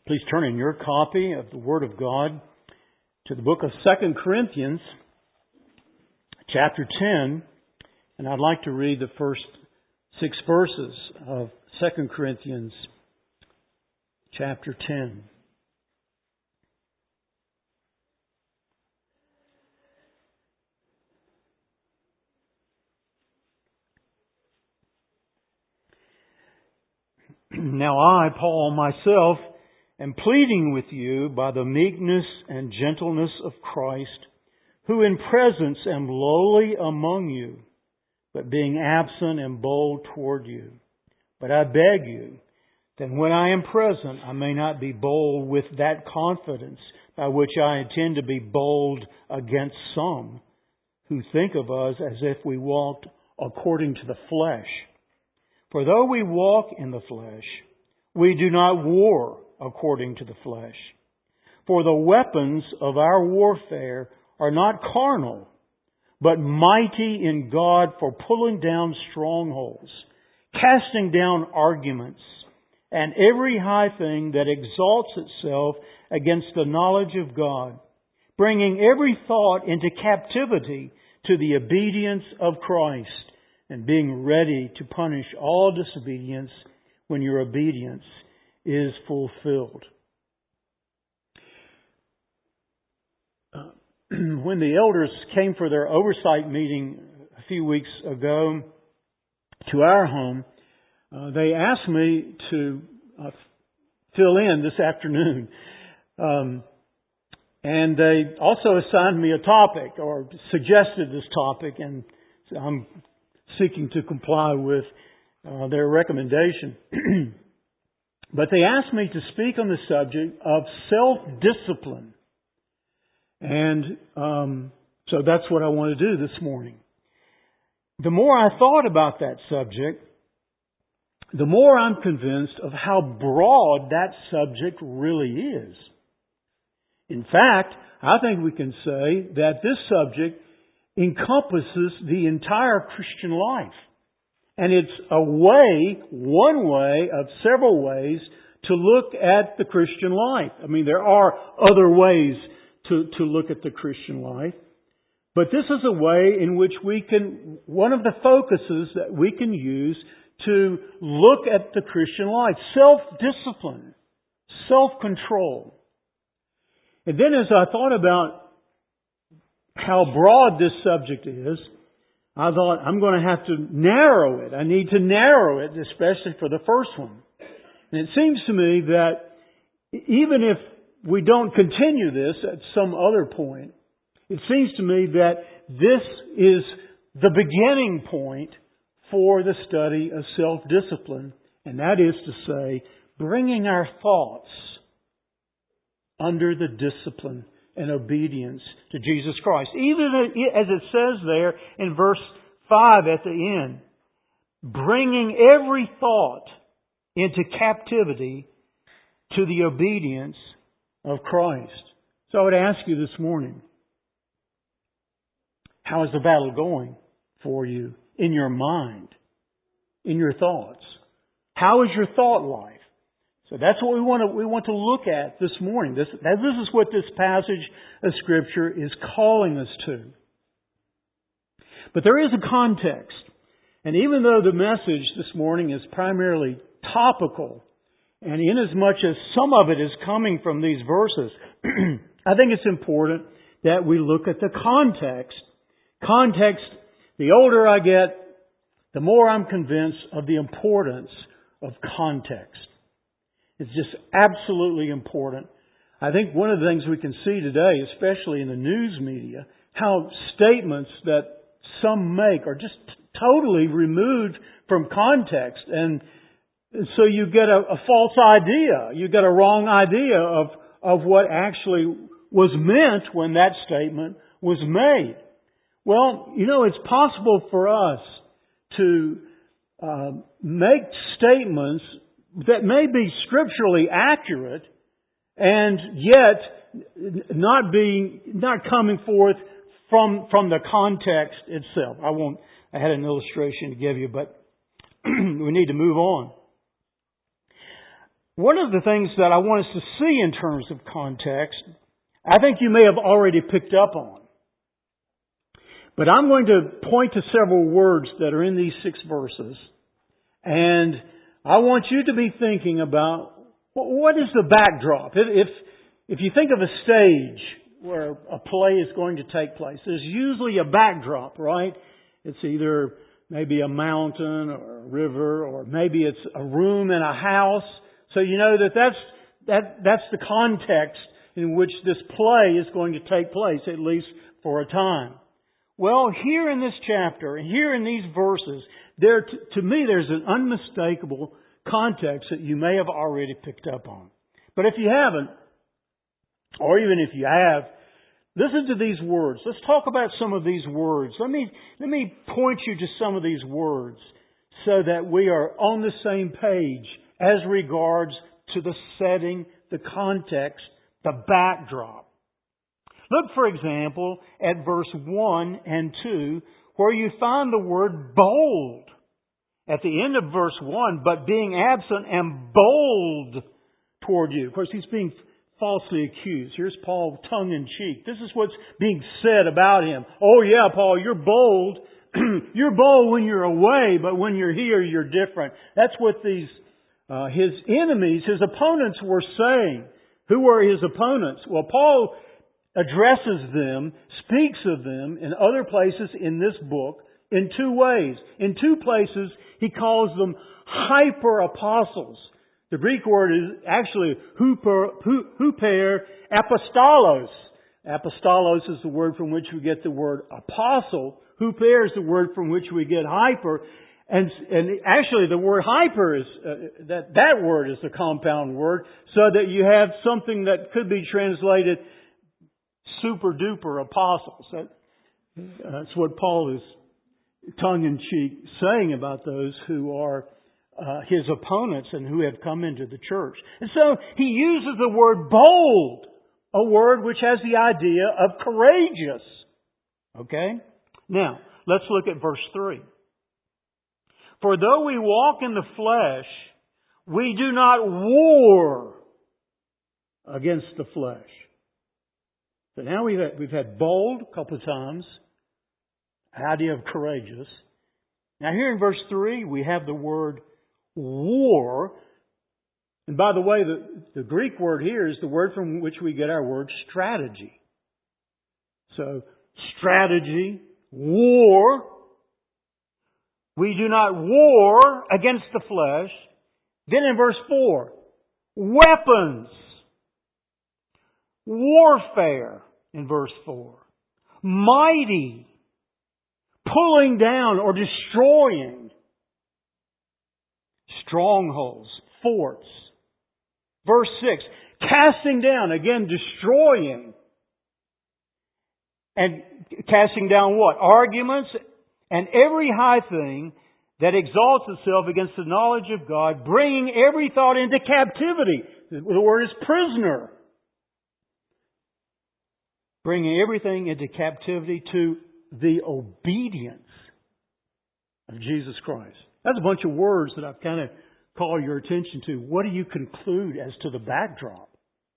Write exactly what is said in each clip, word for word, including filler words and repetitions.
Please turn in your copy of the Word of God to the book of Second Corinthians, chapter ten, and I'd like to read the first six verses of Second Corinthians, chapter ten. Now I, Paul, myself, am pleading with you by the meekness and gentleness of Christ, who in presence am lowly among you, but being absent am bold toward you. But I beg you, that when I am present, I may not be bold with that confidence by which I intend to be bold against some who think of us as if we walked according to the flesh. For though we walk in the flesh, we do not war according to the flesh. For the weapons of our warfare are not carnal, but mighty in God for pulling down strongholds, casting down arguments, and every high thing that exalts itself against the knowledge of God, bringing every thought into captivity to the obedience of Christ, and being ready to punish all disobedience when your obedience is fulfilled. Uh, when the elders came for their oversight meeting a few weeks ago to our home, uh, they asked me to uh, fill in this afternoon. Um, and they also assigned me a topic or suggested this topic, and I'm seeking to comply with uh, their recommendation. But they asked me to speak on the subject of self-discipline. And um, so that's what I want to do this morning. The more I thought about that subject, the more I'm convinced of how broad that subject really is. In fact, I think we can say that this subject encompasses the entire Christian life. And it's a way, one way of several ways to look at the Christian life. I mean, there are other ways to, to look at the Christian life. But this is a way in which we can, one of the focuses that we can use to look at the Christian life. Self-discipline, self-control. And then as I thought about how broad this subject is, I thought I'm going to have to narrow it. I need to narrow it, especially for the first one. And it seems to me that even if we don't continue this at some other point, it seems to me that this is the beginning point for the study of self-discipline. And that is to say, bringing our thoughts under the discipline and obedience to Jesus Christ. Even as it says there in verse five at the end, bringing every thought into captivity to the obedience of Christ. So I would ask you this morning, how is the battle going for you in your mind, in your thoughts? How is your thought life? So that's what we want to we want to look at this morning. This this is what this passage of Scripture is calling us to. But there is a context. And even though the message this morning is primarily topical, and inasmuch as some of it is coming from these verses, I think it's important that we look at the context. Context, the older I get, the more I'm convinced of the importance of context. It's just absolutely important. I think one of the things we can see today, especially in the news media, how statements that some make are just totally removed from context. And so you get a, a false idea. You get a wrong idea of, of what actually was meant when that statement was made. Well, you know, it's possible for us to uh, make statements that may be scripturally accurate and yet not being, not coming forth from, from the context itself. I won't, I had an illustration to give you, but we need to move on. one of the things that I want us to see in terms of context, I think you may have already picked up on. But I'm going to point to several words that are in these six verses. And I want you to be thinking about what is the backdrop. If, if you think of a stage where a play is going to take place, there's usually a backdrop, right? It's either maybe a mountain or a river, or maybe it's a room in a house. So you know that that's, that, that's the context in which this play is going to take place, at least for a time. Well, here in this chapter, and here in these verses, there, to me, there's an unmistakable context that you may have already picked up on. But if you haven't, or even if you have, listen to these words. Let's talk about some of these words. Let me, let me point you to some of these words so that we are on the same page as regards to the setting, the context, the backdrop. Look, for example, at verse one and two, where you find the word bold. At the end of verse one, but being absent and bold toward you. Of course, he's being falsely accused. Here's Paul tongue in cheek. This is what's being said about him. Oh yeah, Paul, you're bold. You're bold when you're away, but when you're here, you're different. That's what these, uh, his enemies, his opponents were saying. Who were his opponents? Well, Paul addresses them, speaks of them in other places in this book in two ways. In two places, he calls them hyper-apostles. The Greek word is actually huper, huper apostolos. Apostolos is the word from which we get the word apostle. Huper is the word from which we get hyper. And, and actually the word hyper is, uh, that, that word is a compound word, so that you have something that could be translated super duper apostles. That, that's what Paul is tongue-in-cheek saying about those who are uh, his opponents and who have come into the church. And so he uses the word bold, a word which has the idea of courageous. Okay? Now, let's look at verse three. For though we walk in the flesh, we do not war against the flesh. So now we've had, we've had bold a couple of times. Idea of courageous. Now here in verse three, we have the word war. And by the way, the, the Greek word here is the word from which we get our word strategy. So, strategy, war. We do not war against the flesh. Then in verse four, weapons. Warfare in verse four. Mighty. Pulling down or destroying strongholds, forts. Verse six, casting down, again destroying. And casting down what? Arguments and every high thing that exalts itself against the knowledge of God, bringing every thought into captivity. The word is prisoner. Bringing everything into captivity to the obedience of Jesus Christ. That's a bunch of words that I've kind of called your attention to. What do you conclude as to the backdrop?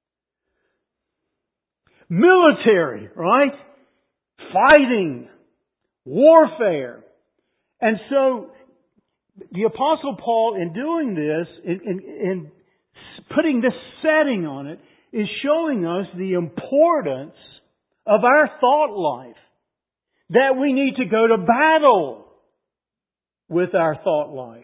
Military, right? Fighting. Warfare. And so, the Apostle Paul, in doing this, in, in, in putting this setting on it, is showing us the importance of our thought life. That we need to go to battle with our thought life.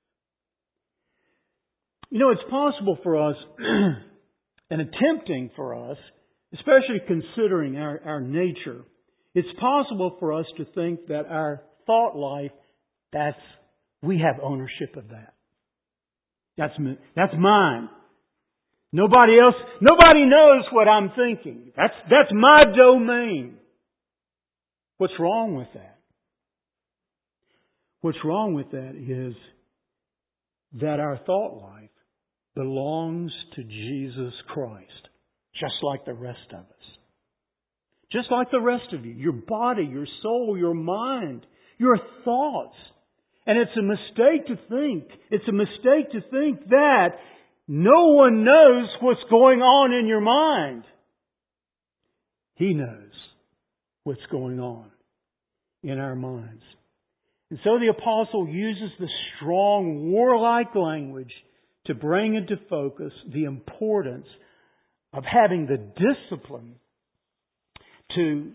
You know, it's possible for us, and attempting for us, especially considering our, our nature, it's possible for us to think that our thought life, that's, we have ownership of that. That's, that's mine. Nobody else, nobody knows what I'm thinking. That's, that's my domain. What's wrong with that? What's wrong with that is that our thought life belongs to Jesus Christ, just like the rest of us. Just like the rest of you. Your body, your soul, your mind, your thoughts. And it's a mistake to think, it's a mistake to think that No one knows what's going on in your mind. He knows what's going on in our minds. And so the apostle uses the strong, warlike language to bring into focus the importance of having the discipline to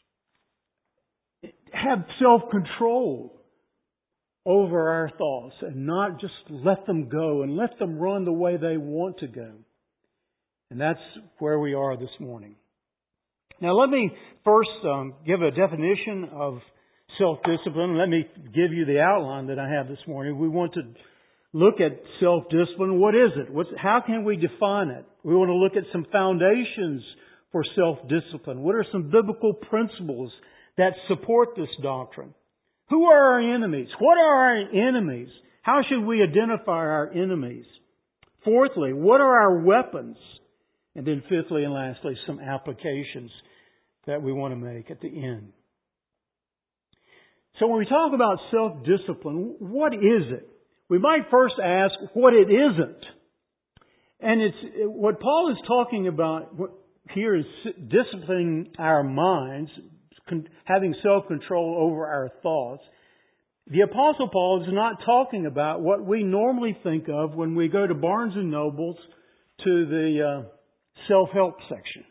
have self-control over our thoughts and not just let them go and let them run the way they want to go. And that's where we are this morning. Now let me first um, give a definition of self-discipline. Let me give you the outline that I have this morning. We want to look at self-discipline. What is it? What's, how can we define it? We want to look at some foundations for self-discipline. What are some biblical principles that support this doctrine? Who are our enemies? What are our enemies? How should we identify our enemies? Fourthly, what are our weapons? And then fifthly and lastly, some applications that we want to make at the end. So when we talk about self-discipline, what is it? We might first ask what it isn't. And it's what Paul is talking about here is disciplining our minds, having self-control over our thoughts. The Apostle Paul is not talking about what we normally think of when we go to Barnes and Nobles to the uh, self-help section.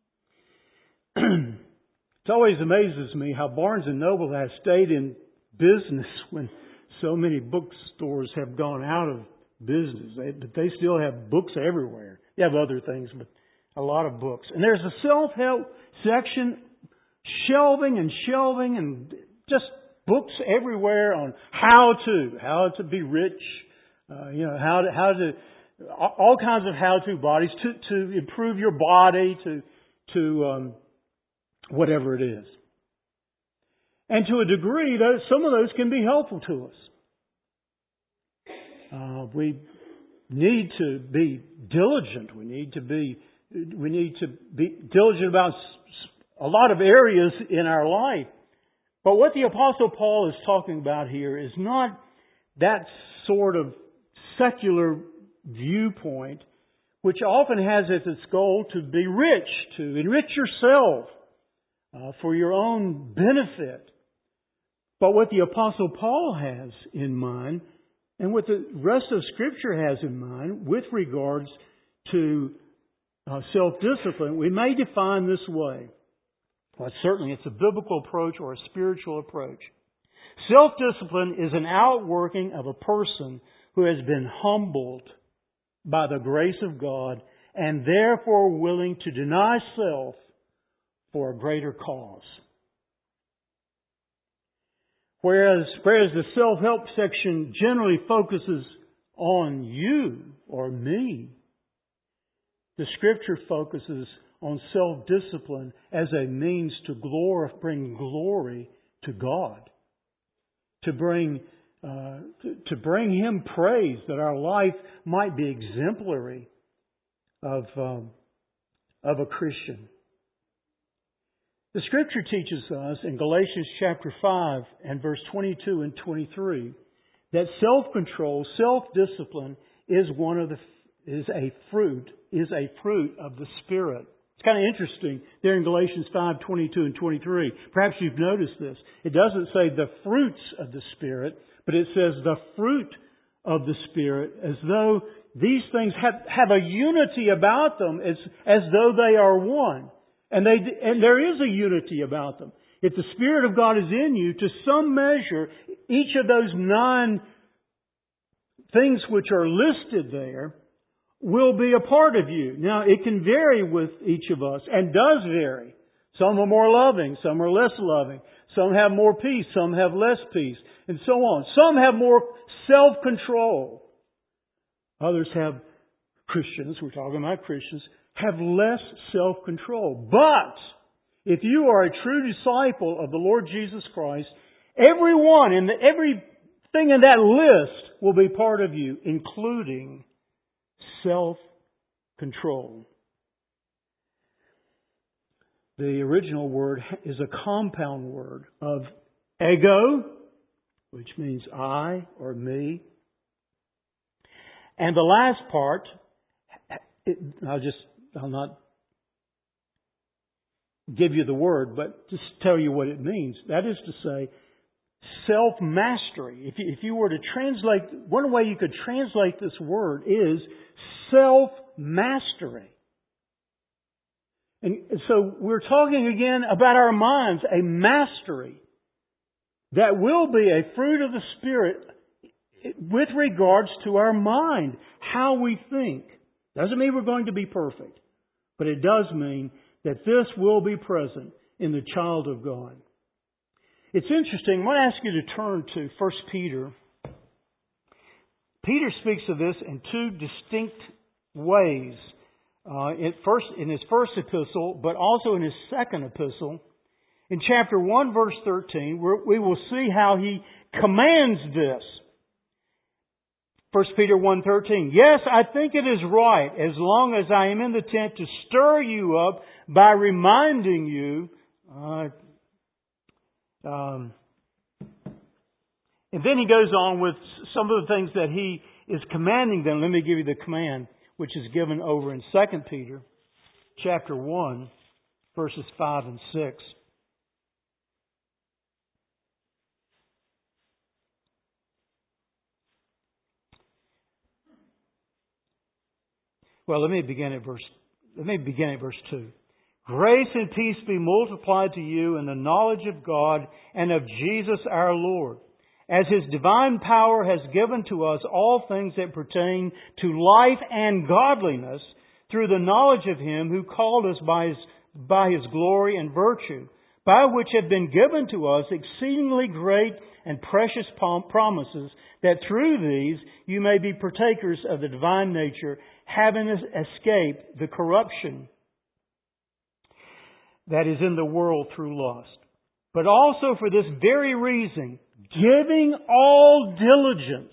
It always amazes me how Barnes and Noble has stayed in business when so many bookstores have gone out of business. They, but they still have books everywhere. They have other things, but a lot of books. And there's a self-help section, shelving and shelving and just books everywhere on how to, how to be rich, uh, you know, how to, how to, all kinds of how-to bodies to, to improve your body, to, to, um, whatever it is. And to a degree, those, some of those can be helpful to us. Uh, we need to be diligent. We need to be, we need to be diligent about a lot of areas in our life. But what the Apostle Paul is talking about here is not that sort of secular viewpoint, which often has as its goal to be rich, to enrich yourself uh, for your own benefit. But what the Apostle Paul has in mind, and what the rest of Scripture has in mind with regards to uh, self-discipline, we may define this way. Well, certainly it's a biblical approach or a spiritual approach. Self-discipline is an outworking of a person who has been humbled by the grace of God and therefore willing to deny self for a greater cause. Whereas, whereas the self-help section generally focuses on you or me, the Scripture focuses on self-discipline as a means to glorify, bring glory to God, to bring uh, to, to bring Him praise, that our life might be exemplary of um, of a Christian. The Scripture teaches us in Galatians chapter five and verse twenty-two and twenty-three that self-control, self-discipline is one of the is a fruit is a fruit of the Spirit. It's kind of interesting there in Galatians five twenty-two and twenty-three. Perhaps you've noticed this. It doesn't say the fruits of the Spirit, but it says the fruit of the Spirit, as though these things have, have a unity about them, as as though they are one. And they and there is a unity about them. If the Spirit of God is in you, to some measure, each of those nine things which are listed there will be a part of you. Now, it can vary with each of us, and does vary. Some are more loving, some are less loving. Some have more peace, some have less peace, and so on. Some have more self-control. Others have, Christians, we're talking about Christians, have less self-control. But if you are a true disciple of the Lord Jesus Christ, everyone and everything in that list will be part of you, including self-control. The original word is a compound word of ego, which means I or me. And the last part, it, I'll just, I'll not give you the word, but just tell you what it means. That is to say, self-mastery. If you, if you were to translate, one way you could translate this word is self-mastery. And so we're talking again about our minds, a mastery that will be a fruit of the Spirit with regards to our mind, how we think. Doesn't mean we're going to be perfect, but it does mean that this will be present in the child of God. It's interesting. I want to ask you to turn to First Peter. Peter speaks of this in two distinct ways. Uh, in, first, in his first epistle, but also in his second epistle. In chapter one, verse thirteen, we will see how he commands this. First Peter one thirteen. Yes, I think it is right, as long as I am in the tent, to stir you up by reminding you. Uh, um, and then he goes on with some of the things that he is commanding them. Let me give you the command, which is given over in Second Peter chapter one, verses five and six. Well, let me begin at verse let me begin at verse two. Grace and peace be multiplied to you in the knowledge of God and of Jesus our Lord, as His divine power has given to us all things that pertain to life and godliness, through the knowledge of Him who called us by His, by His glory and virtue, by which have been given to us exceedingly great and precious promises, that through these you may be partakers of the divine nature, having escaped the corruption that is in the world through lust. But also for this very reason, giving all diligence.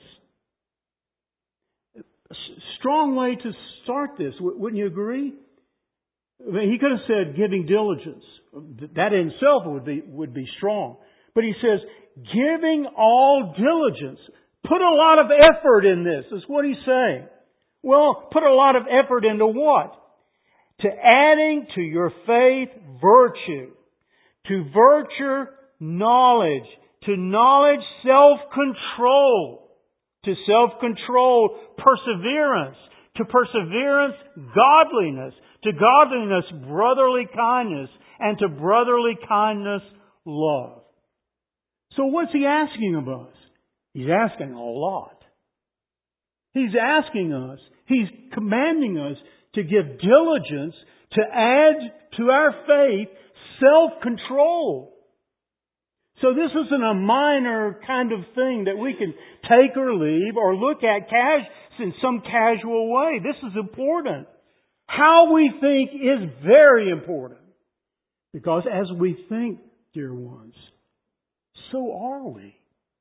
A strong way to start this, wouldn't you agree? I mean, he could have said giving diligence. That in itself would be, would be strong. But he says, giving all diligence. Put a lot of effort in this, is what he's saying. Well, put a lot of effort into what? To adding to your faith virtue. To virtue knowledge. To knowledge self-control. To self-control perseverance. To perseverance godliness. To godliness brotherly kindness. And to brotherly kindness love. So what's he asking of us? He's asking a lot. He's asking us, He's commanding us to give diligence, to add to our faith self-control. So this isn't a minor kind of thing that we can take or leave or look at cas- in some casual way. This is important. How we think is very important. Because as we think, dear ones, so are we.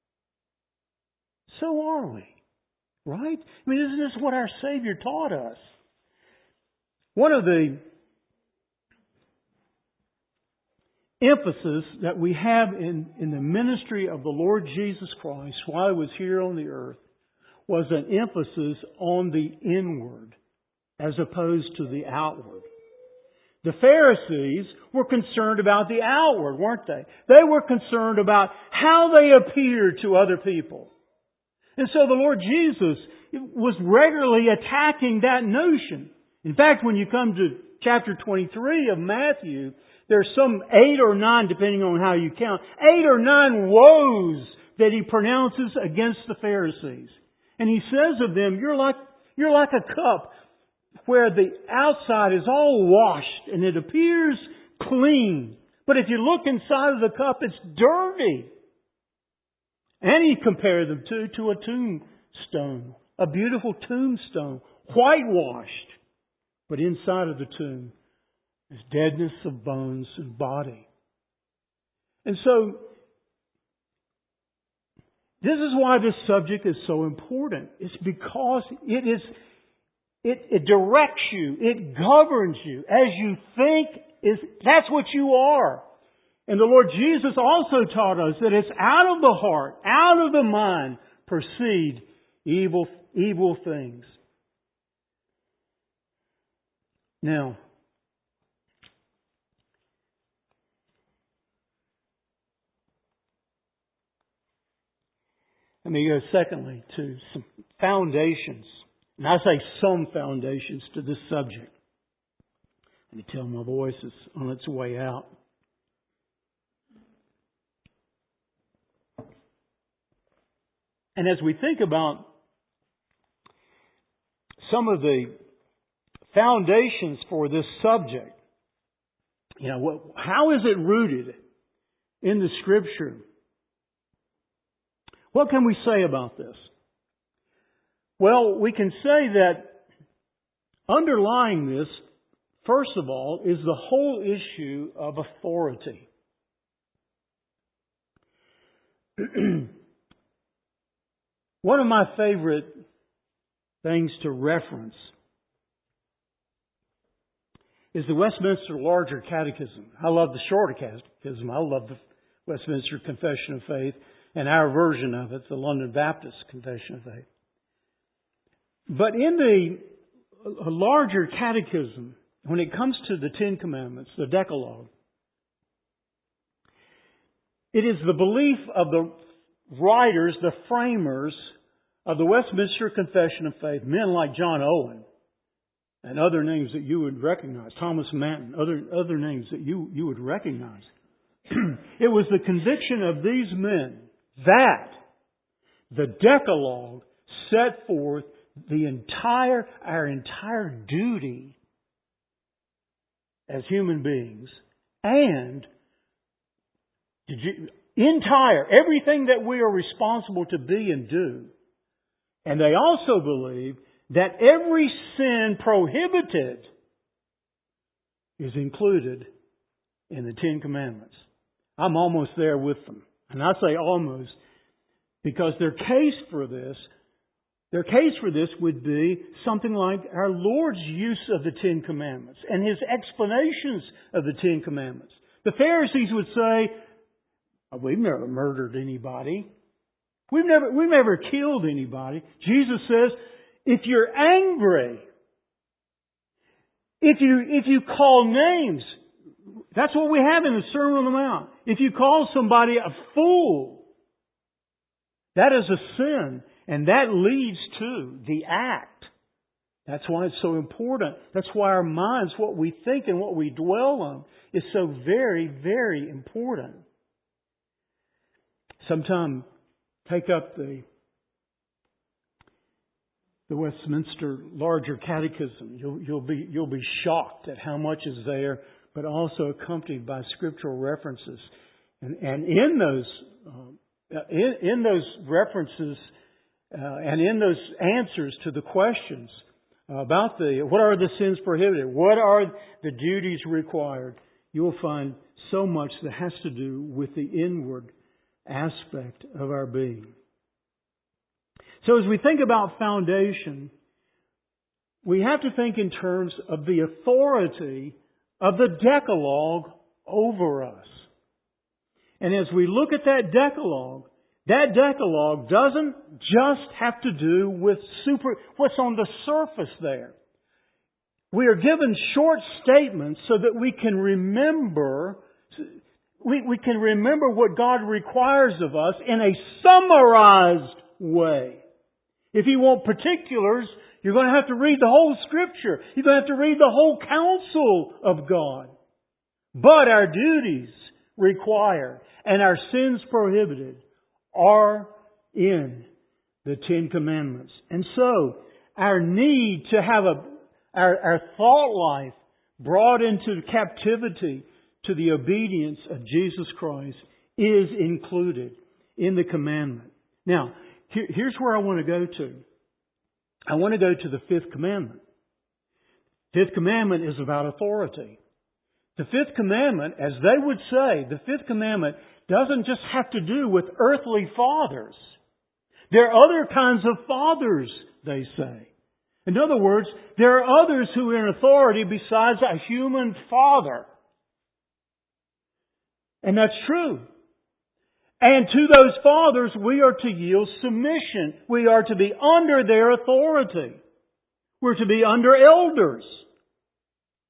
So are we. Right? I mean, isn't this what our Savior taught us? One of the emphasis that we have in, in the ministry of the Lord Jesus Christ while He was here on the earth was an emphasis on the inward as opposed to the outward. The Pharisees were concerned about the outward, weren't they? They were concerned about how they appeared to other people. And so the Lord Jesus was regularly attacking that notion. In fact, when you come to chapter twenty-three of Matthew, there's some eight or nine, depending on how you count, eight or nine woes that He pronounces against the Pharisees. And He says of them, you're like, you're like a cup where the outside is all washed and it appears clean. But if you look inside of the cup, it's dirty. And He compared them to, to a tombstone, a beautiful tombstone, whitewashed. But inside of the tomb is deadness of bones and body. And so, this is why this subject is so important. It's because it is, it, it directs you, it governs you. As you think, is that's what you are. And the Lord Jesus also taught us that it's out of the heart, out of the mind, proceed evil, evil things. Now, let me go secondly to some foundations. And I say some foundations to this subject. Let me tell my voice is on its way out. And as we think about some of the foundations for this subject, you know, what, how is it rooted in the Scripture? What can we say about this? Well, we can say that underlying this, first of all, is the whole issue of authority. One of my favorite things to reference is the Westminster Larger Catechism. I love the Shorter Catechism. I love the Westminster Confession of Faith and our version of it, the London Baptist Confession of Faith. But in the Larger Catechism, when it comes to the Ten Commandments, the Decalogue, it is the belief of the writers, the framers of the Westminster Confession of Faith, men like John Owen and other names that you would recognize, Thomas Manton, other other names that you, you would recognize. It was the conviction of these men that the Decalogue set forth the entire, our entire duty as human beings, and did you, entire, everything that we are responsible to be and do. And they also believe that every sin prohibited is included in the Ten Commandments. I'm almost there with them. And I say almost because their case for this, their case for this would be something like our Lord's use of the Ten Commandments and His explanations of the Ten Commandments. The Pharisees would say, oh, we've never murdered anybody. We've never, we've never killed anybody. Jesus says, if you're angry, if you, if you call names, that's what we have in the Sermon on the Mount. If you call somebody a fool, that is a sin. And that leads to the act. That's why it's so important. That's why our minds, what we think and what we dwell on, is so very, very important. Sometime take up the the Westminster Larger Catechism. You'll, you'll be you'll be shocked at how much is there, but also accompanied by scriptural references. And and in those uh, in, in those references. Uh, and in those answers to the questions about the what are the sins prohibited, what are the duties required, you'll find so much that has to do with the inward aspect of our being. So as we think about foundation, we have to think in terms of the authority of the Decalogue over us. And as we look at that Decalogue, that Decalogue doesn't just have to do with super, what's on the surface there. We are given short statements so that we can remember, we, we can remember what God requires of us in a summarized way. If you want particulars, you're going to have to read the whole Scripture. You're going to have to read the whole counsel of God. But our duties required and our sins prohibited are in the Ten Commandments. And so, our need to have a, our, our thought life brought into captivity to the obedience of Jesus Christ is included in the commandment. Now, here, here's where I want to go to. I want to go to the fifth commandment. Fifth commandment is about authority. The fifth commandment, as they would say, the fifth commandment doesn't just have to do with earthly fathers. There are other kinds of fathers, they say. In other words, there are others who are in authority besides a human father. And that's true. And to those fathers, we are to yield submission. We are to be under their authority. We're to be under elders.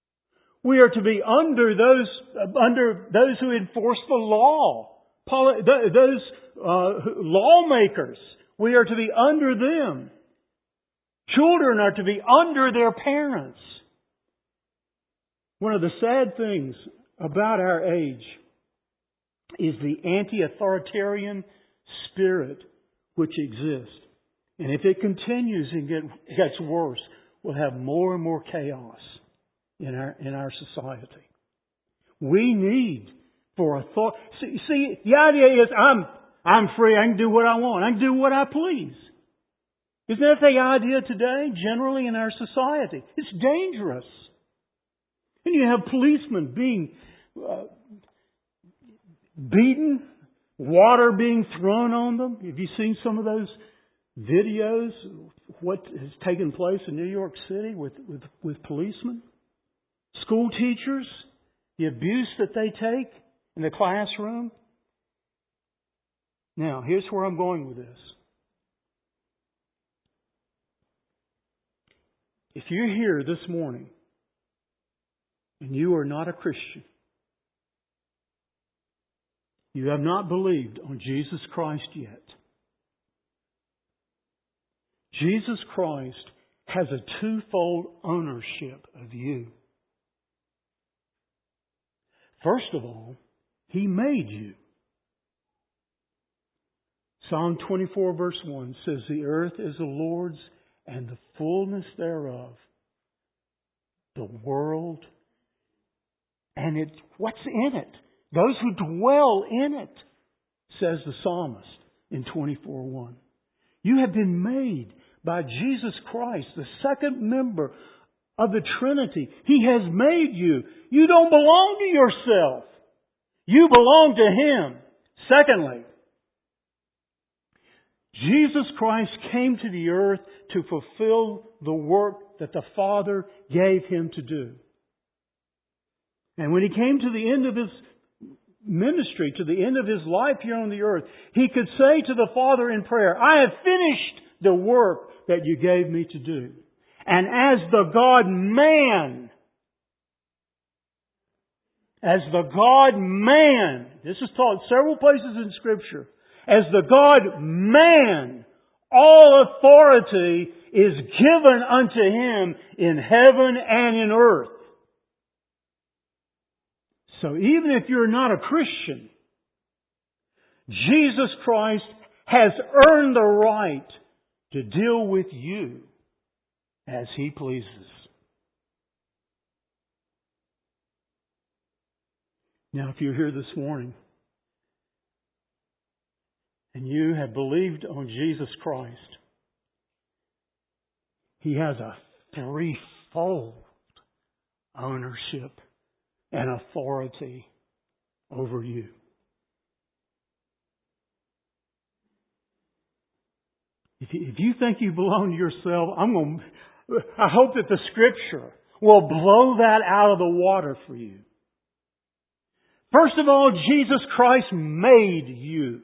We are to be under those under those who enforce the law, those uh, lawmakers. We are to be under them. Children are to be under their parents. One of the sad things about our age is the anti-authoritarian spirit which exists. And if it continues and get, gets worse, we'll have more and more chaos in our in our society. We need for authority. See, see, the idea is I'm I'm free. I can do what I want. I can do what I please. Isn't that the idea today, generally in our society? It's dangerous. And you have policemen being uh, beaten, water being thrown on them. Have you seen some of those videos? What has taken place in New York City with, with, with policemen? School teachers, the abuse that they take in the classroom. Now, here's where I'm going with this. If you're here this morning and you are not a Christian, you have not believed on Jesus Christ yet, Jesus Christ has a twofold ownership of you. First of all, He made you. Psalm twenty-four verse one says, "The earth is the Lord's and the fullness thereof, the world, and it, what's in it? Those who dwell in it," says the psalmist in twenty-four one. You have been made by Jesus Christ, the second member of the Trinity. He has made you. You don't belong to yourself. You belong to Him. Secondly, Jesus Christ came to the earth to fulfill the work that the Father gave Him to do. And when He came to the end of His ministry, to the end of His life here on the earth, He could say to the Father in prayer, "I have finished the work that you gave me to do." And as the God-man, as the God-man, this is taught several places in Scripture, as the God-man, all authority is given unto Him in heaven and in earth. So even if you're not a Christian, Jesus Christ has earned the right to deal with you as He pleases. Now, if you're here this morning and you have believed on Jesus Christ, He has a threefold ownership and authority over you. If you, if you think you belong to yourself, I'm going to, I hope that the Scripture will blow that out of the water for you. First of all, Jesus Christ made you.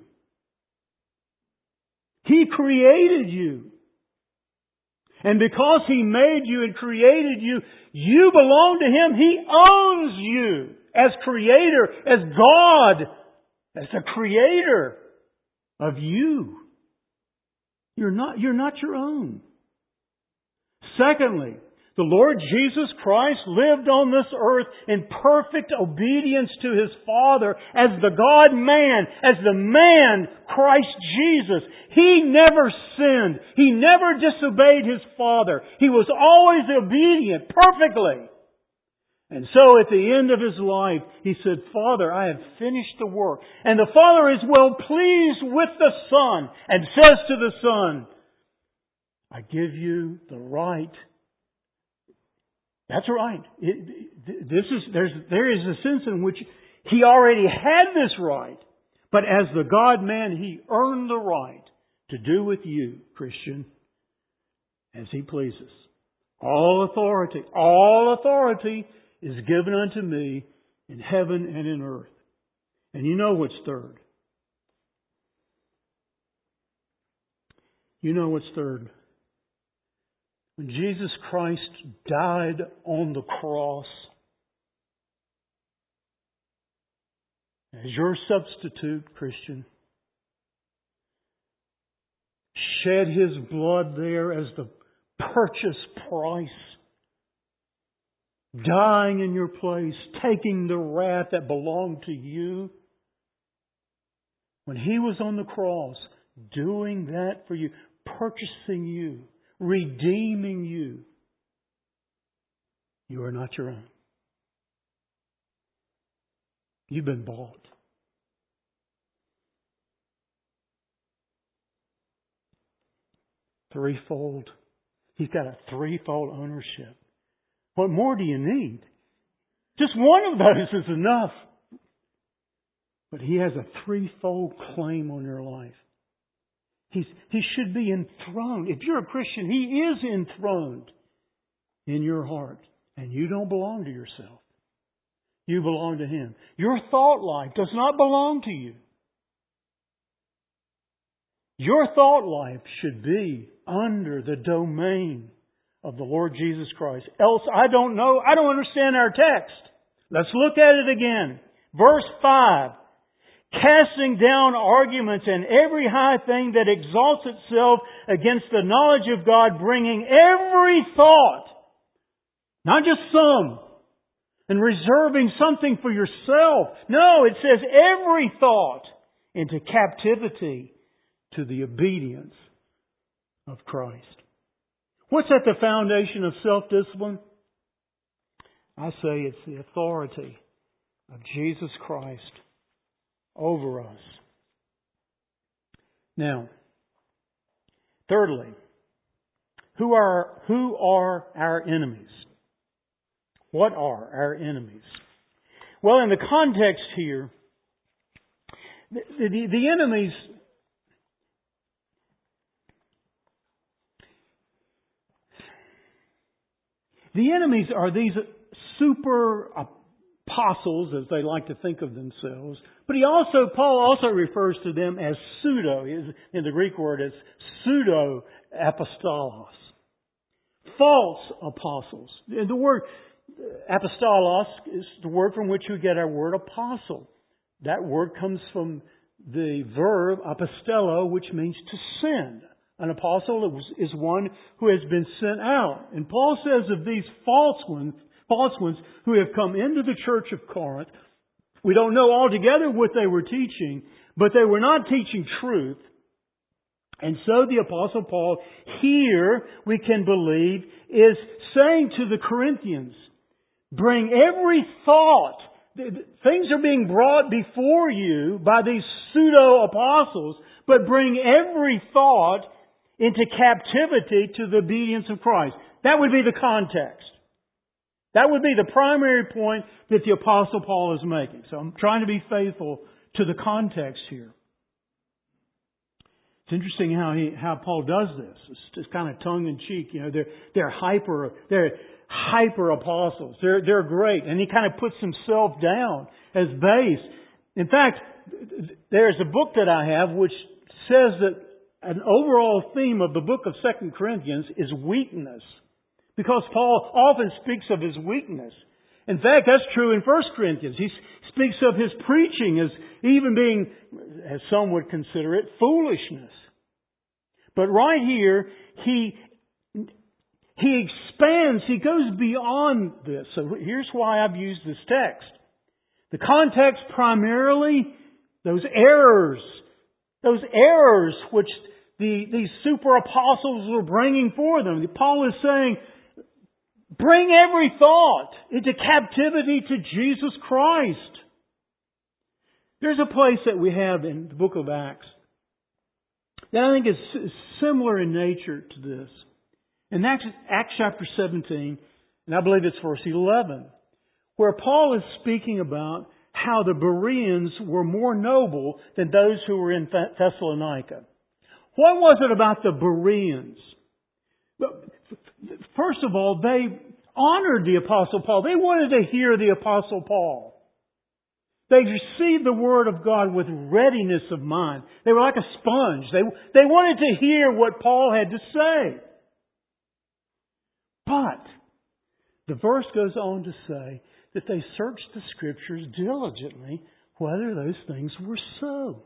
He created you. And because He made you and created you, you belong to Him. He owns you as Creator, as God, as the Creator of you. You're not, you're not your own. Secondly, the Lord Jesus Christ lived on this earth in perfect obedience to His Father as the God-man, as the man, Christ Jesus. He never sinned. He never disobeyed His Father. He was always obedient, perfectly. And so at the end of His life, He said, "Father, I have finished the work." And the Father is well pleased with the Son and says to the Son, "I give you the right." That's right. It, this is, there's, there is a sense in which He already had this right. But as the God-man, He earned the right to do with you, Christian, as He pleases. All authority, all authority is given unto me in heaven and in earth. And you know what's third. You know what's third. When Jesus Christ died on the cross, as your substitute, Christian. Shed His blood there as the purchase price. Dying in your place, taking the wrath that belonged to you. When He was on the cross, doing that for you, purchasing you, redeeming you, you are not your own. You've been bought. Threefold. He's got a threefold ownership. What more do you need? Just one of those is enough. But He has a threefold claim on your life. He's, he should be enthroned. If you're a Christian, He is enthroned in your heart. And you don't belong to yourself. You belong to Him. Your thought life does not belong to you. Your thought life should be under the domain of the Lord Jesus Christ. Else, I don't know. I don't understand our text. Let's look at it again. Verse five. Casting down arguments and every high thing that exalts itself against the knowledge of God, bringing every thought, not just some, and reserving something for yourself. No, it says every thought into captivity to the obedience of Christ. What's at the foundation of self-discipline? I say it's the authority of Jesus Christ over us. Now, thirdly, who are, who are our enemies? What are our enemies? Well, in the context here, the, the, the enemies... The enemies are these super apostles, as they like to think of themselves. But he also, Paul also refers to them as pseudo. In the Greek word, it's pseudo-apostolos. False apostles. The word apostolos is the word from which we get our word apostle. That word comes from the verb apostello, which means to send. An apostle is one who has been sent out. And Paul says of these false ones, false ones who have come into the church of Corinth, we don't know altogether what they were teaching, but they were not teaching truth. And so the Apostle Paul here, we can believe, is saying to the Corinthians, bring every thought. Things are being brought before you by these pseudo-apostles, but bring every thought into captivity to the obedience of Christ. That would be the context. That would be the primary point that the Apostle Paul is making. So I'm trying to be faithful to the context here. It's interesting how he, how Paul does this. It's just kind of tongue in cheek. You know, they're they're hyper they're hyper apostles. They're they're great, and he kind of puts himself down as base. In fact, there's a book that I have which says that an overall theme of the book of Second Corinthians is weakness. Because Paul often speaks of his weakness. In fact, that's true in First Corinthians. He speaks of his preaching as even being, as some would consider it, foolishness. But right here, he, he expands, he goes beyond this. So here's why I've used this text. The context primarily, those errors, those errors which the, these super apostles were bringing for them. Paul is saying, bring every thought into captivity to Jesus Christ. There's a place that we have in the book of Acts that I think is similar in nature to this. In Acts, Acts chapter seventeen, and I believe it's verse eleven, where Paul is speaking about how the Bereans were more noble than those who were in Thessalonica. What was it about the Bereans? First of all, they honored the Apostle Paul. They wanted to hear the Apostle Paul. They received the Word of God with readiness of mind. They were like a sponge. They, they wanted to hear what Paul had to say. But the verse goes on to say that they searched the Scriptures diligently, whether those things were so.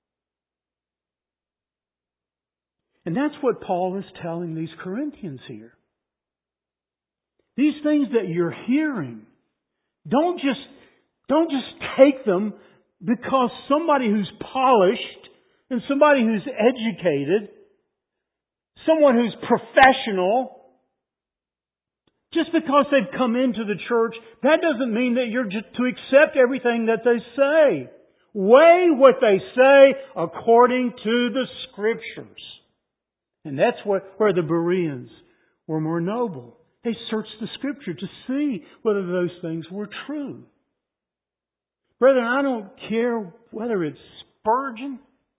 And that's what Paul is telling these Corinthians here. These things that you're hearing, don't just, don't just take them because somebody who's polished and somebody who's educated, someone who's professional, just because they've come into the church, that doesn't mean that you're just to accept everything that they say. Weigh what they say according to the Scriptures. And that's what, where the Bereans were more noble. They searched the Scripture to see whether those things were true. Brethren, I don't care whether it's Spurgeon,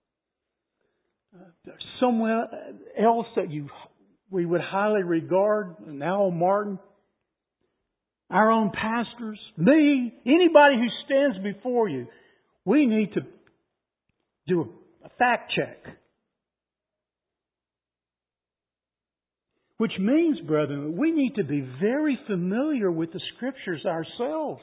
uh, somewhere else that you we would highly regard, an Al Martin, our own pastors, me, anybody who stands before you. We need to do a, a fact check. Which means, brethren, we need to be very familiar with the Scriptures ourselves.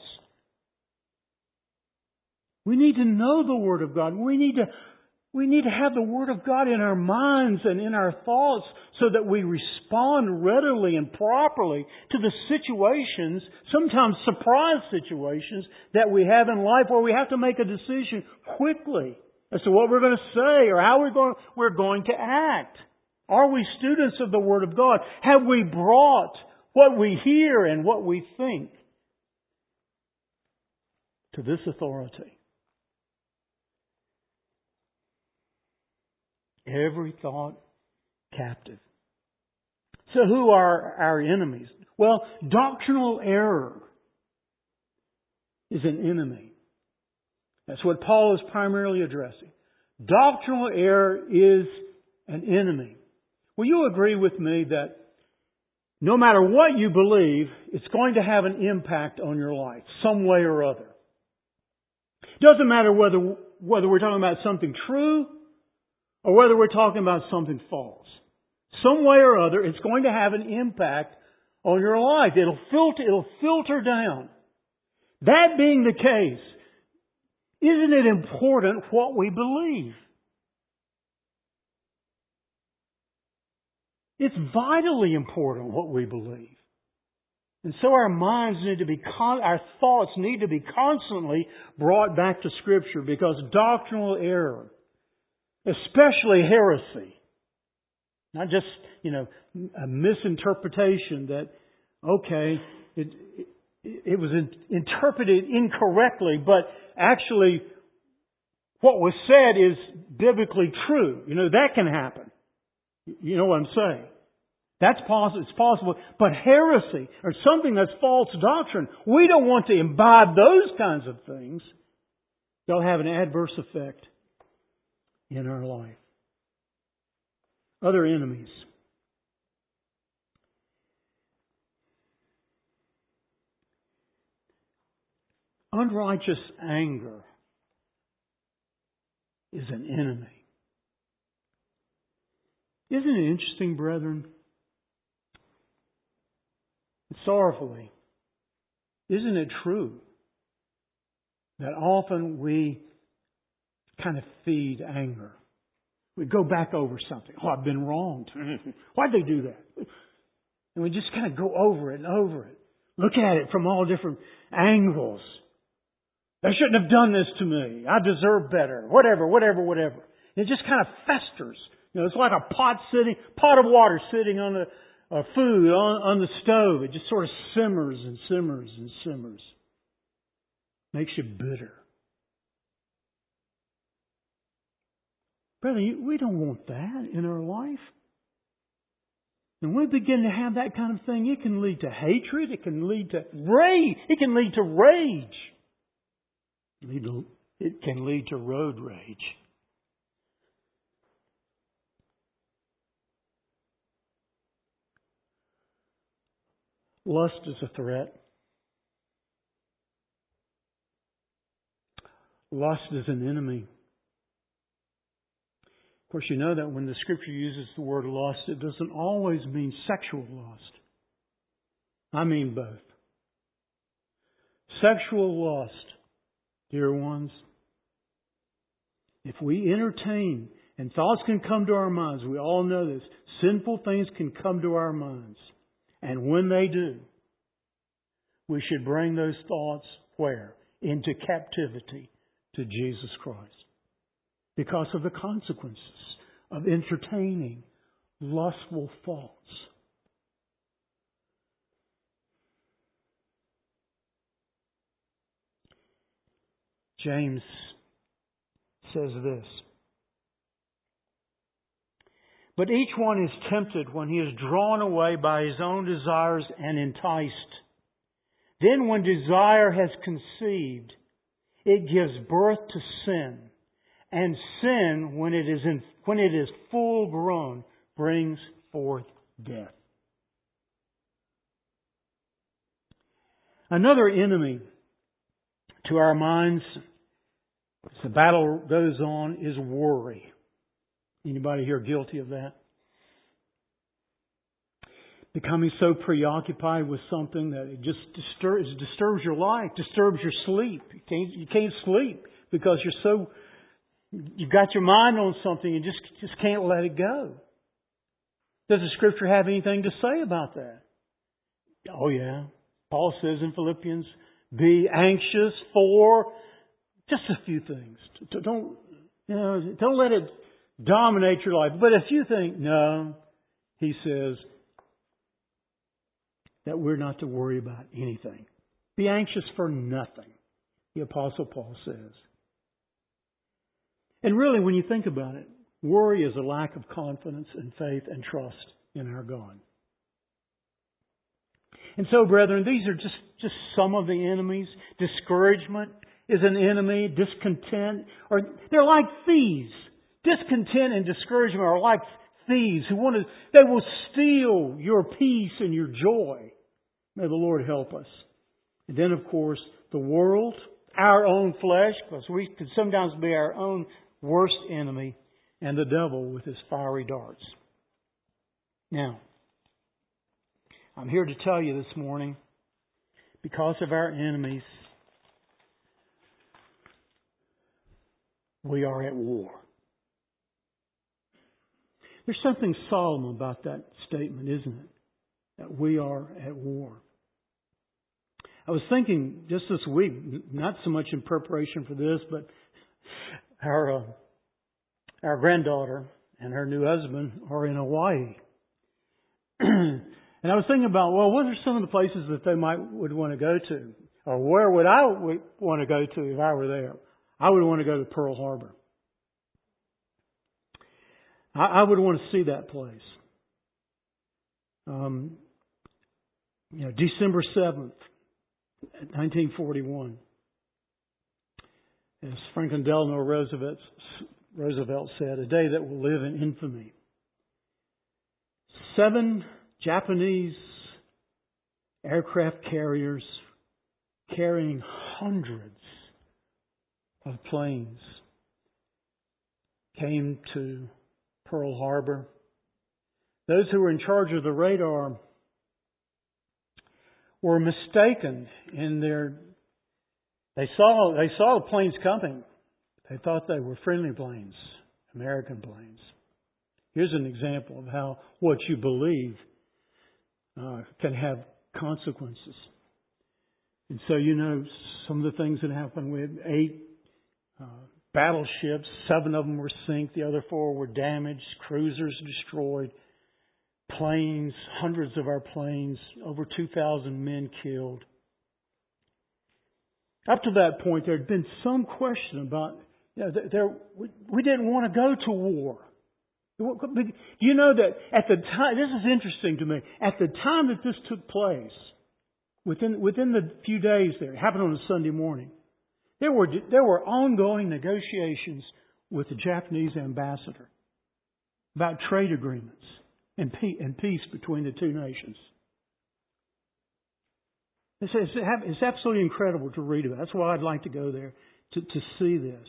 We need to know the Word of God. We need to, we need to have the Word of God in our minds and in our thoughts so that we respond readily and properly to the situations, sometimes surprise situations, that we have in life where we have to make a decision quickly as to what we're going to say or how we're going, we're going to act. Are we students of the Word of God? Have we brought what we hear and what we think to this authority? Every thought captive. So who are our enemies? Well, doctrinal error is an enemy. That's what Paul is primarily addressing. Doctrinal error is an enemy. Will you agree with me that no matter what you believe, it's going to have an impact on your life, some way or other? It doesn't matter whether, whether we're talking about something true or whether we're talking about something false. Some way or other, it's going to have an impact on your life. It'll filter, it'll filter down. That being the case, isn't it important what we believe? It's vitally important what we believe. And so our minds need to be, con- our thoughts need to be constantly brought back to Scripture, because doctrinal error, especially heresy, not just, you know, a misinterpretation that, okay, it, it, it was in, interpreted incorrectly, but actually what was said is biblically true. You know, that can happen. You know what I'm saying? That's possible. It's possible. But heresy, or something that's false doctrine, we don't want to imbibe those kinds of things. They'll have an adverse effect in our life. Other enemies. Unrighteous anger is an enemy. Isn't it interesting, brethren? Sorrowfully, isn't it true that often we kind of feed anger? We go back over something. Oh, I've been wronged. Why'd they do that? And we just kind of go over it and over it. Look at it from all different angles. They shouldn't have done this to me. I deserve better. Whatever, whatever, whatever. And it just kind of festers. You know, it's like a pot sitting, pot of water sitting on the uh, food on, on the stove. It just sort of simmers and simmers and simmers. Makes you bitter. Brother, we don't want that in our life. And when we begin to have that kind of thing, it can lead to hatred. It can lead to rage. It can lead to rage. It can lead to road rage. Lust is a threat. Lust is an enemy. Of course, you know that when the Scripture uses the word lust, it doesn't always mean sexual lust. I mean both. Sexual lust, dear ones, If we entertain, and thoughts can come to our minds, we all know this, sinful things can come to our minds. And when they do, we should bring those thoughts where? Into captivity to Jesus Christ. Because of the consequences of entertaining lustful thoughts. James says this. But each one is tempted when he is drawn away by his own desires and enticed. Then when desire has conceived, it gives birth to sin. And sin, when it is in, when it is full grown, brings forth death. Another enemy to our minds, as the battle goes on, is worry. Anybody here guilty of that? Becoming so preoccupied with something that it just disturbs, disturbs your life, disturbs your sleep. You can't, you can't sleep because you're so, you've got your mind on something and just, just can't let it go. Does the Scripture have anything to say about that? Oh yeah. Paul says in Philippians, be anxious for just a few things. Don't, you know, don't let it dominate your life. But if you think, no, he says that we're not to worry about anything. Be anxious for nothing, the Apostle Paul says. And really, when you think about it, worry is a lack of confidence and faith and trust in our God. And so, brethren, these are just, just some of the enemies. Discouragement is an enemy. Discontent, or they're like thieves. Discontent and discouragement are like thieves who want to, they will steal your peace and your joy. May the Lord help us. And then, of course, the world, our own flesh, because we could sometimes be our own worst enemy, and the devil with his fiery darts. Now, I'm here to tell you this morning, because of our enemies, we are at war. There's something solemn about that statement, isn't it? That we are at war. I was thinking just this week, not so much in preparation for this, but our uh, our granddaughter and her new husband are in Hawaii. And I was thinking about, well, what are some of the places that they might would want to go to? Or where would I would want to go to if I were there? I would want to go to Pearl Harbor. I, I would want to see that place. Um, you know, December seventh, nineteen forty-one. As Franklin Delano Roosevelt, Roosevelt said, a day that will live in infamy. Seven Japanese aircraft carriers carrying hundreds of planes came to Pearl Harbor. Those who were in charge of the radar were mistaken in their... They saw they saw the planes coming. They thought they were friendly planes, American planes. Here's an example of how what you believe uh, can have consequences. And so, you know, some of the things that happened. We had eight uh, battleships. Seven of them were sunk. The other four were damaged. Cruisers destroyed. Planes, hundreds of our planes, over two thousand men killed. Up to that point, there had been some question about, you know, there, we, we didn't want to go to war. Do you know that at the time, this is interesting to me, at the time that this took place, within within the few days there, it happened on a Sunday morning, there were there were ongoing negotiations with the Japanese ambassador about trade agreements and peace between the two nations. It's, it's, it's absolutely incredible to read about. That's why I'd like to go there to, to see this.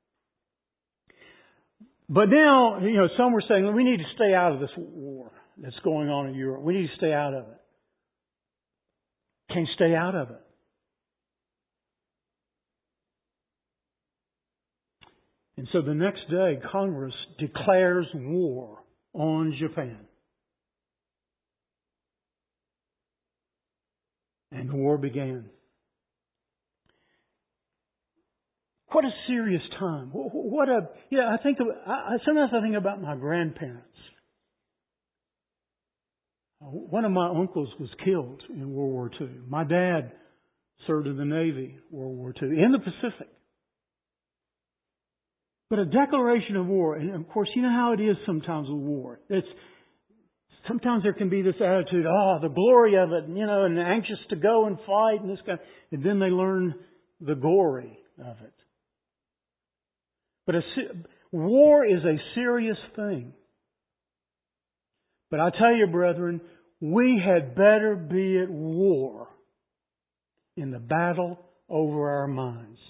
But now, you know, some were saying, we need to stay out of this war that's going on in Europe. We need to stay out of it. Can't stay out of it. And so the next day, Congress declares war on Japan. And the war began. What a serious time. What a, yeah, I think, of, I, sometimes I think about my grandparents. One of my uncles was killed in World War Two. My dad served in the Navy, World War Two, in the Pacific. But a declaration of war, and of course, you know how it is sometimes with war. It's sometimes there can be this attitude, oh, the glory of it, you know, and anxious to go and fight and this kind. And then they learn the gory of it. But a, war is a serious thing. But I tell you, brethren, we had better be at war in the battle over our minds.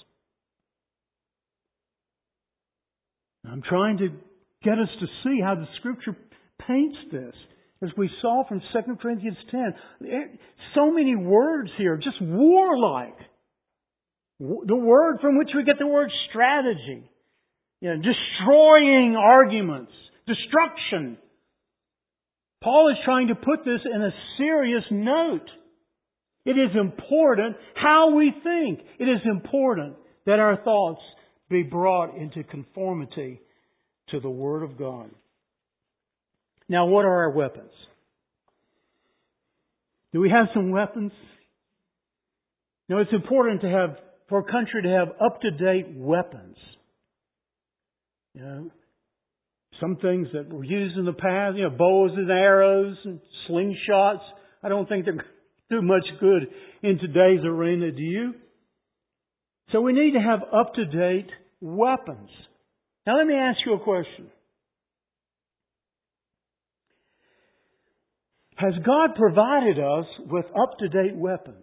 I'm trying to get us to see how the Scripture paints this. As we saw from Second Corinthians ten, so many words here, just warlike. The word from which we get the word strategy. You know, destroying arguments, destruction. Paul is trying to put this in a serious note. It is important how we think. It is important that our thoughts be brought into conformity to the Word of God. Now, what are our weapons? Do we have some weapons? Now, it's important to have, for a country to have up-to-date weapons. You know, some things that were used in the past, you know, bows and arrows and slingshots. I don't think they're going to do much good in today's arena, do you? So we need to have up-to-date weapons. Now let me ask you a question. Has God provided us with up-to-date weapons?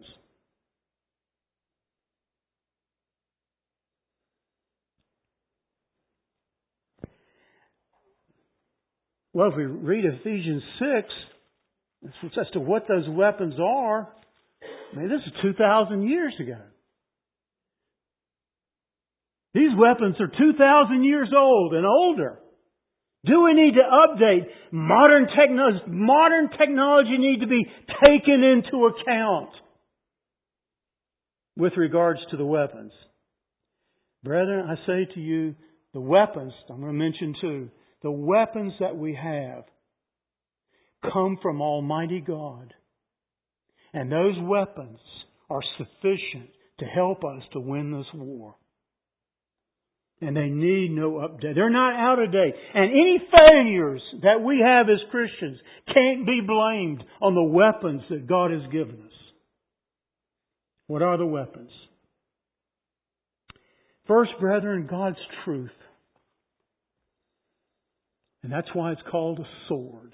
Well, if we read Ephesians six, as to what those weapons are, I mean, this is two thousand years ago. These weapons are two thousand years old and older. Do we need to update? Modern technology, modern technology need to be taken into account with regards to the weapons. Brethren, I say to you, the weapons, I'm going to mention two, the weapons that we have come from Almighty God. And those weapons are sufficient to help us to win this war. And they need no update. They're not out of date. And any failures that we have as Christians can't be blamed on the weapons that God has given us. What are the weapons? First, brethren, God's truth. And that's why it's called a sword.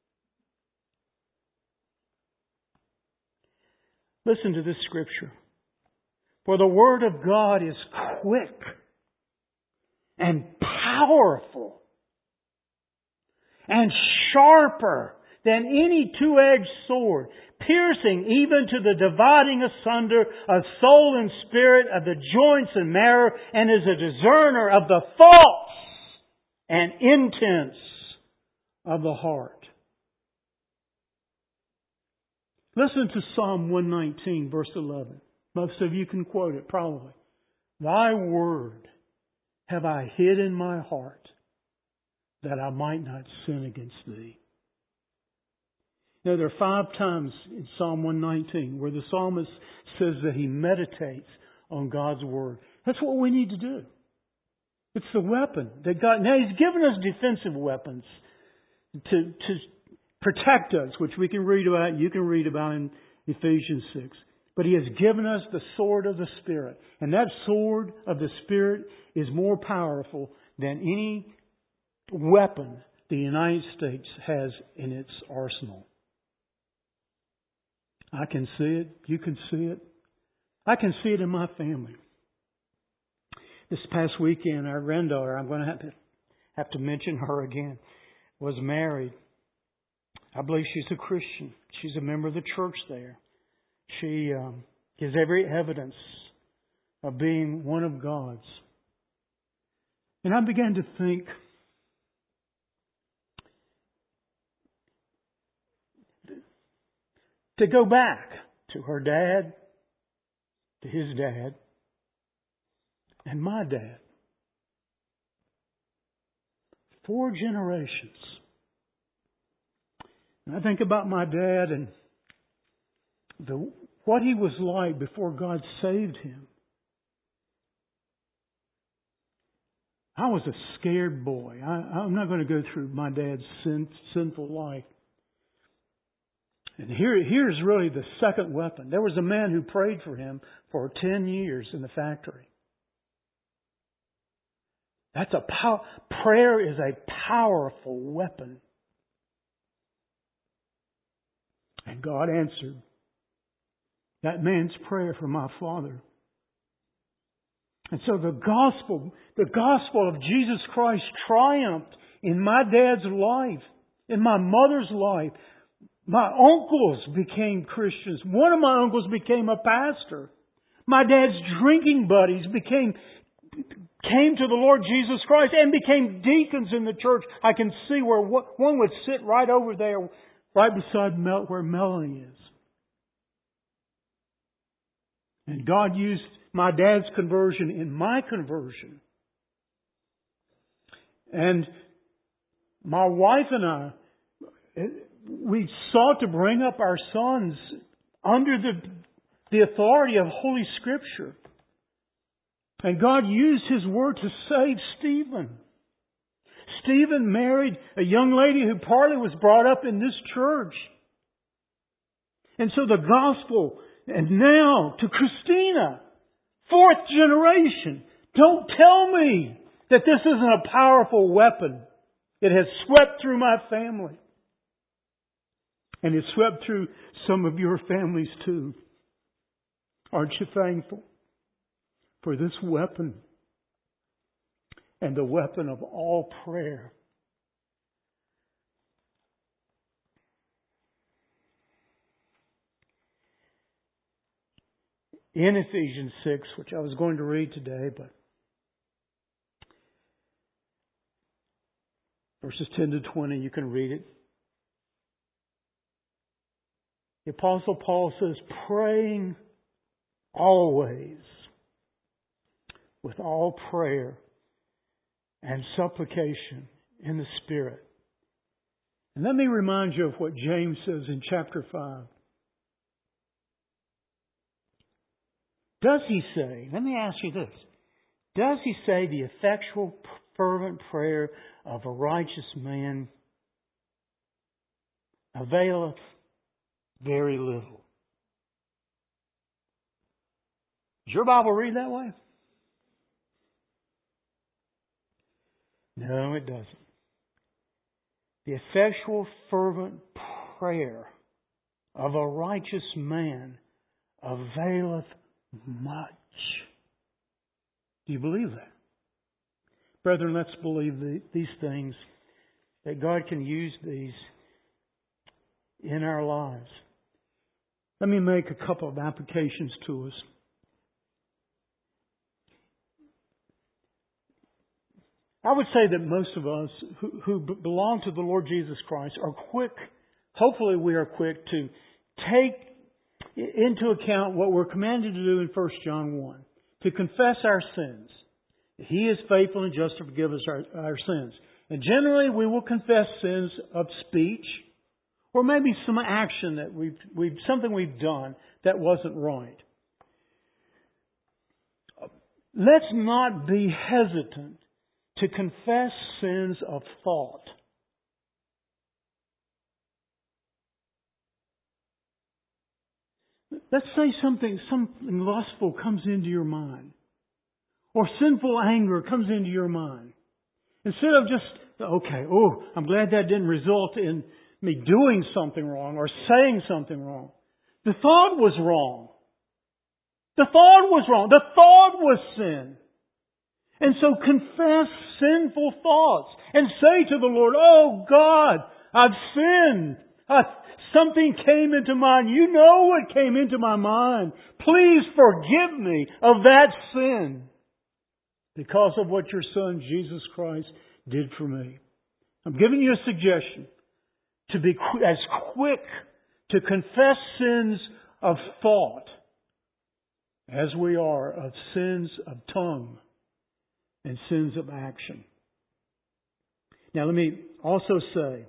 Listen to this scripture. For the Word of God is quick and powerful and sharper than any two-edged sword, piercing even to the dividing asunder of soul and spirit, of the joints and marrow, and is a discerner of the thoughts and intents of the heart. Listen to Psalm one nineteen, verse eleven. Most of you can quote it, probably. Thy word have I hid in my heart, that I might not sin against Thee. Now, there are five times in Psalm one nineteen where the psalmist says that he meditates on God's Word. That's what we need to do. It's the weapon that God... Now, He's given us defensive weapons to, to protect us, which we can read about, you can read about in Ephesians six. But He has given us the sword of the Spirit. And that sword of the Spirit is more powerful than any weapon the United States has in its arsenal. I can see it. You can see it. I can see it in my family. This past weekend, our granddaughter, I'm going to have to, have to mention her again, was married. I believe she's a Christian. She's a member of the church there. She um, gives every evidence of being one of God's. And I began to think, to go back to her dad, to his dad, and my dad. Four generations. And I think about my dad and the, what he was like before God saved him. I was a scared boy. I, I'm not going to go through my dad's sin, sinful life. And here, here's really the second weapon. There was a man who prayed for him for ten years in the factory. That's a power. Prayer is a powerful weapon. And God answered that man's prayer for my father. And so the gospel, the gospel of Jesus Christ triumphed in my dad's life, in my mother's life. My uncles became Christians. One of my uncles became a pastor. My dad's drinking buddies became, came to the Lord Jesus Christ and became deacons in the church. I can see where one would sit right over there, right beside Mel, where Melanie is. And God used my dad's conversion in my conversion. And my wife and I, we sought to bring up our sons under the, the authority of Holy Scripture. And God used His Word to save Stephen. Stephen married a young lady who partly was brought up in this church. And so the gospel, and now to Christina, fourth generation. Don't tell me that this isn't a powerful weapon. It has swept through my family. And it swept through some of your families too. Aren't you thankful for this weapon? And the weapon of all prayer. In Ephesians six, which I was going to read today, but verses ten to twenty, you can read it. The Apostle Paul says, praying always with all prayer and supplication in the Spirit. And let me remind you of what James says in chapter five. Does he say, let me ask you this, does he say the effectual fervent prayer of a righteous man availeth very little? Does your Bible read that way? No, it doesn't. The effectual fervent prayer of a righteous man availeth much. Do you believe that? Brethren, let's believe the, these things, that God can use these in our lives. Let me make a couple of applications to us. I would say that most of us who, who belong to the Lord Jesus Christ are quick, hopefully we are quick to take into account what we're commanded to do in First John one. To confess our sins. He is faithful and just to forgive us our, our sins. And generally we will confess sins of speech or maybe some action that we've, we've something we've done that wasn't right. Let's not be hesitant to confess sins of thought. Let's say something, something lustful comes into your mind. Or sinful anger comes into your mind. Instead of just, okay, oh, I'm glad that didn't result in me doing something wrong or saying something wrong. The thought was wrong. The thought was wrong. The thought was sin. And so confess sinful thoughts and say to the Lord, oh God, I've sinned. I've, something came into mind. You know what came into my mind. Please forgive me of that sin. because of what your Son, Jesus Christ, did for me. I'm giving you a suggestion to be qu- as quick to confess sins of thought as we are of sins of tongue and sins of action. Now let me also say,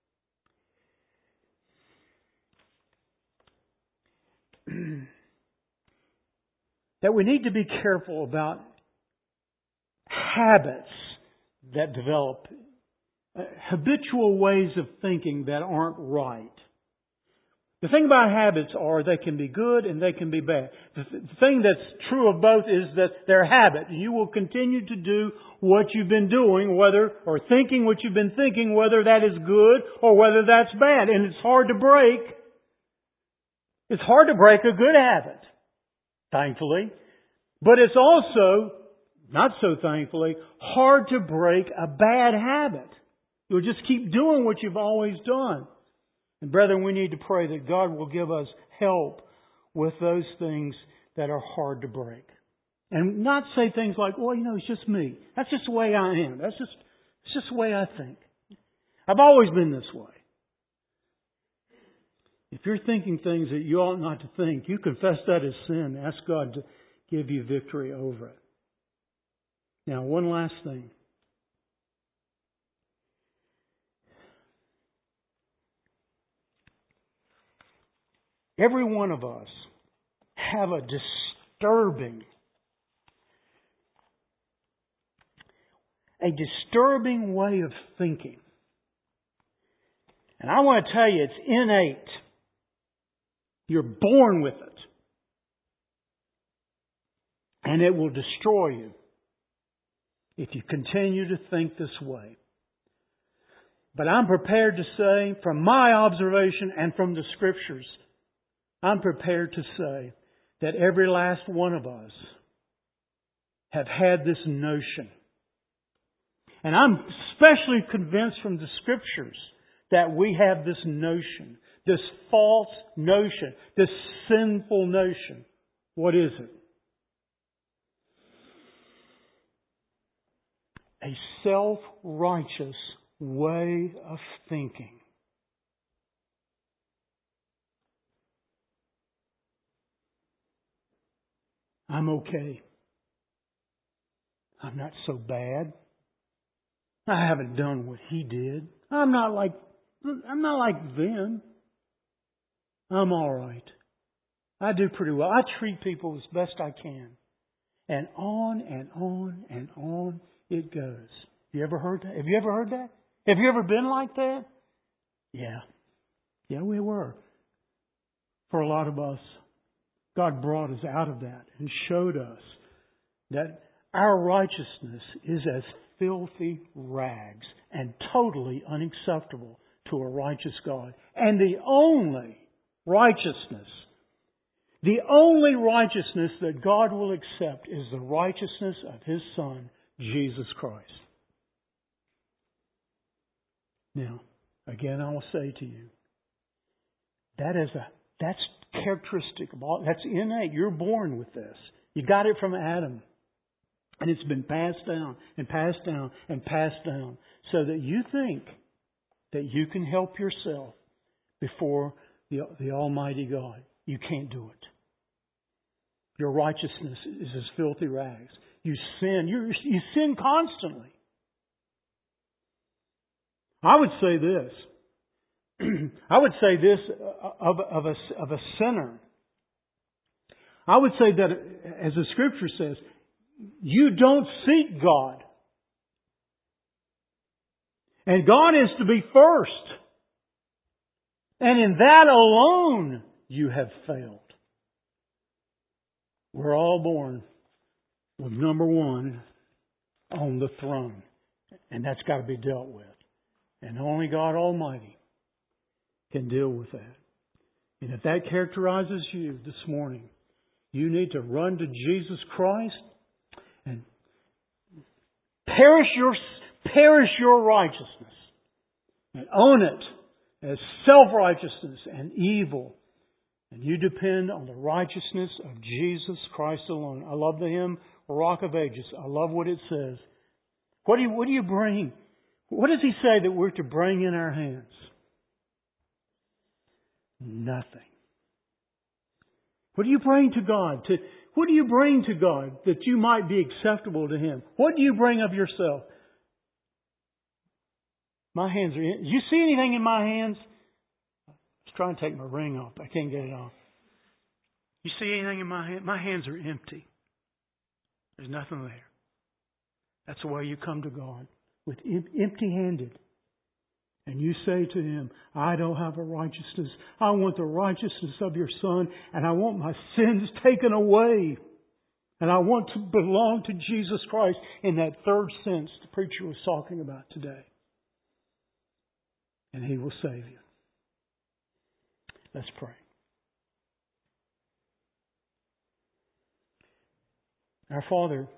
that we need to be careful about habits that develop, uh, habitual ways of thinking that aren't right. The thing about habits are they can be good and they can be bad. The, th- the thing that's true of both is that they're habit. You will continue to do what you've been doing, whether, or thinking what you've been thinking, whether that is good or whether that's bad. And it's hard to break. It's hard to break a good habit, thankfully. But it's also, not so thankfully, hard to break a bad habit. You'll just keep doing what you've always done. And brethren, we need to pray that God will give us help with those things that are hard to break. And not say things like, well, you know, it's just me. That's just the way I am. That's just, it's just the way I think. I've always been this way. If you're thinking things that you ought not to think, you confess that as sin. Ask God to give you victory over it. Now, one last thing. Every one of us have a disturbing, a disturbing way of thinking. And I want to tell you, it's innate. You're born with it. And it will destroy you if you continue to think this way. But I'm prepared to say, from my observation and from the Scriptures, I'm prepared to say that every last one of us have had this notion. And I'm especially convinced from the Scriptures that we have this notion, this false notion, this sinful notion. What is it? A self-righteous way of thinking. I'm okay. I'm not so bad. I haven't done what he did. I'm not like I'm not like them. I'm all right. I do pretty well. I treat people as best I can. And on and on and on it goes. You ever heard that? Have you ever heard that? Have you ever been like that? Yeah. Yeah, we were. For a lot of us, God brought us out of that and showed us that our righteousness is as filthy rags and totally unacceptable to a righteous God. And the only righteousness, the only righteousness that God will accept is the righteousness of His Son, Jesus Christ. Now, again, I will say to you, that is a, that's characteristic of all, that's innate. You're born with this. You got it from Adam. And it's been passed down and passed down and passed down so that you think that you can help yourself before the, the Almighty God. You can't do it. Your righteousness is as filthy rags. You sin. You you sin constantly. I would say this. I would say this of, of, a, of a sinner. I would say that, as the Scripture says, you don't seek God. And God is to be first. And in that alone, you have failed. We're all born with number one on the throne. And that's got to be dealt with. And only God Almighty can deal with that. And if that characterizes you this morning, you need to run to Jesus Christ and perish your, perish your righteousness and own it as self-righteousness and evil And you depend on the righteousness of Jesus Christ alone. I love the hymn, Rock of Ages. I love what it says. What do you, what do you bring? What does he say that we're to bring in our hands? Nothing. What do you bring to God? To, what do you bring to God that you might be acceptable to Him? What do you bring of yourself? My hands are in. Do you see anything in my hands? I was trying to take my ring off. I can't get it off. You see anything in my hand? My hands are empty. There's nothing there. That's the way you come to God, with empty-handed. And you say to Him, I don't have a righteousness. I want the righteousness of your Son, and I want my sins taken away. And I want to belong to Jesus Christ in that third sense the preacher was talking about today. And He will save you. Let's pray. Our Father,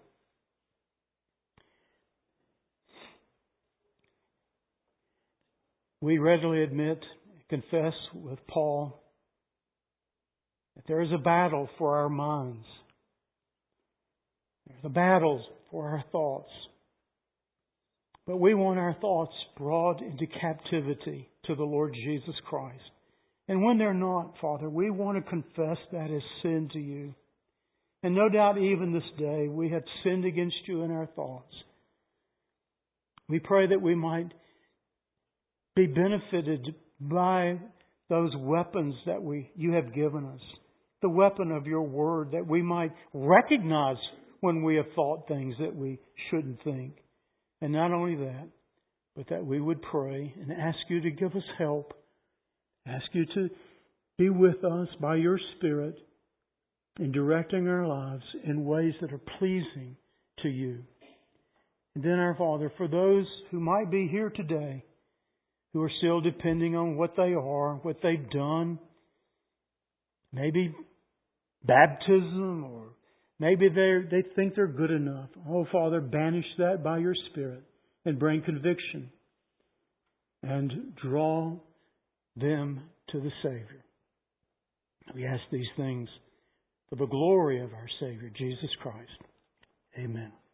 we readily admit, confess with Paul, that there is a battle for our minds. There's a battle for our thoughts. But we want our thoughts brought into captivity to the Lord Jesus Christ. And when they're not, Father, we want to confess that as sin to You. And no doubt even this day we have sinned against You in our thoughts. We pray that we might be benefited by those weapons that we you have given us. The weapon of Your Word, that we might recognize when we have thought things that we shouldn't think. And not only that, but that we would pray and ask You to give us help. Ask You to be with us by Your Spirit in directing our lives in ways that are pleasing to You. And then, our Father, for those who might be here today, who are still depending on what they are, what they've done, maybe baptism, or maybe they they think they're good enough. Oh, Father, banish that by Your Spirit and bring conviction and draw them to the Savior. We ask these things for the glory of our Savior, Jesus Christ. Amen.